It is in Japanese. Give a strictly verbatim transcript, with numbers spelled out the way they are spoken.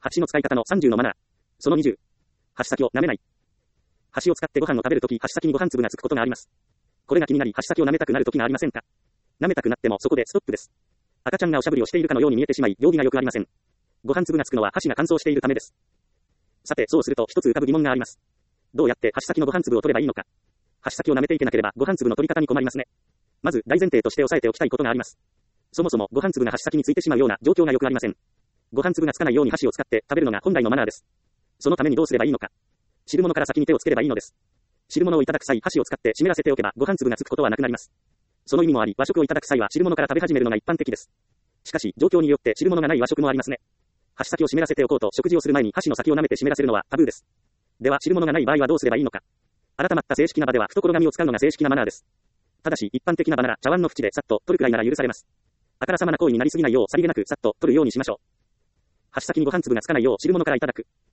箸の使い方のさんじゅうのマナー。そのにじゅう。箸先を舐めない。箸を使ってご飯を食べるとき、箸先にご飯粒がつくことがあります。これが気になり、箸先を舐めたくなるときがありませんか？舐めたくなってもそこでストップです。赤ちゃんがおしゃぶりをしているかのように見えてしまい、行儀が良くありません。ご飯粒がつくのは箸が乾燥しているためです。さて、そうすると一つ浮かぶ疑問があります。どうやって箸先のご飯粒を取ればいいのか。箸先を舐めていけなければご飯粒の取り方に困りますね。まず大前提として押さえておきたいことがあります。そもそもご飯粒が箸先についてしまうような状況がよくありません。ご飯粒がつかないように箸を使って食べるのが本来のマナーです。そのためにどうすればいいのか。汁物から先に手をつければいいのです。汁物をいただく際、箸を使って湿らせておけばご飯粒がつくことはなくなります。その意味もあり、和食をいただく際は汁物から食べ始めるのが一般的です。しかし、状況によって汁物がない和食もありますね。箸先を湿らせておこうと食事をする前に箸の先を舐めて湿らせるのはタブーです。では、汁物がない場合はどうすればいいのか。改まった正式な場では懐紙を使うのが正式なマナーです。ただし、一般的な場なら茶碗の縁でさっと取るくらいなら許されます。あからさまな行為になりすぎないようさりげなくさっと取るようにしましょう。箸先にご飯粒がつかないよう汁物からいただく。